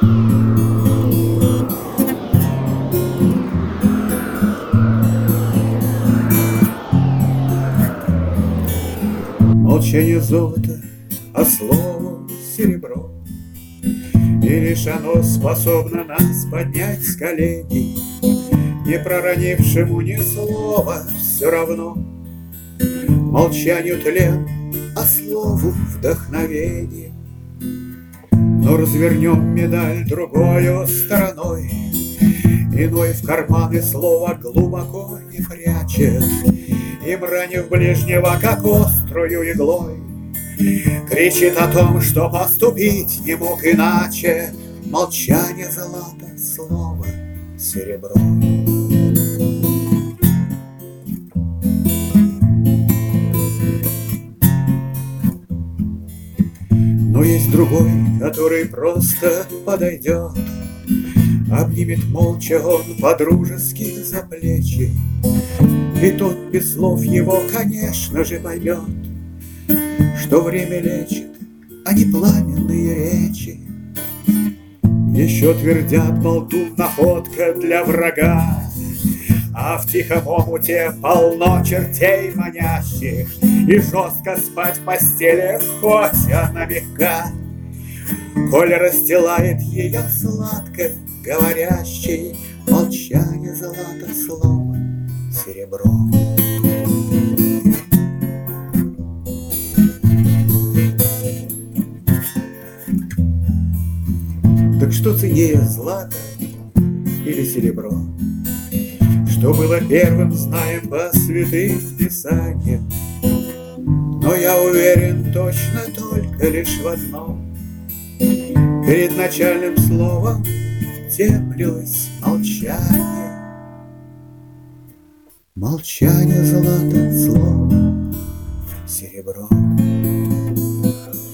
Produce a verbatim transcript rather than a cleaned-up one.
Молчание золото, а слово серебро, и лишь оно способно нас поднять с колени. Не проронившему ни слова все равно молчанию тлен, а слову вдохновение. Но развернем медаль другою стороной, иной в карманы слова глубоко не прячет, и, ранив ближнего, как острую иглой, кричит о том, что поступить не мог иначе. Молчание золото, слово серебро. Но есть другой, который просто подойдет, обнимет молча он по-дружески за плечи, и тот без слов его, конечно же, поймет, что время лечит, а не пламенные речи. Еще твердят болтун находка для врага, а в тихом омуте полно чертей манящих, и жестко спать в постели, хоть она мягка, коль расстилает ее сладко говорящий. Молчание золото, слово серебро. Так что ценнее, злато или серебро? Что было первым, знаем по святым писаниям, но я уверен точно только лишь в одном: перед начальным словом теплилось молчание. Молчание золото, слово серебро.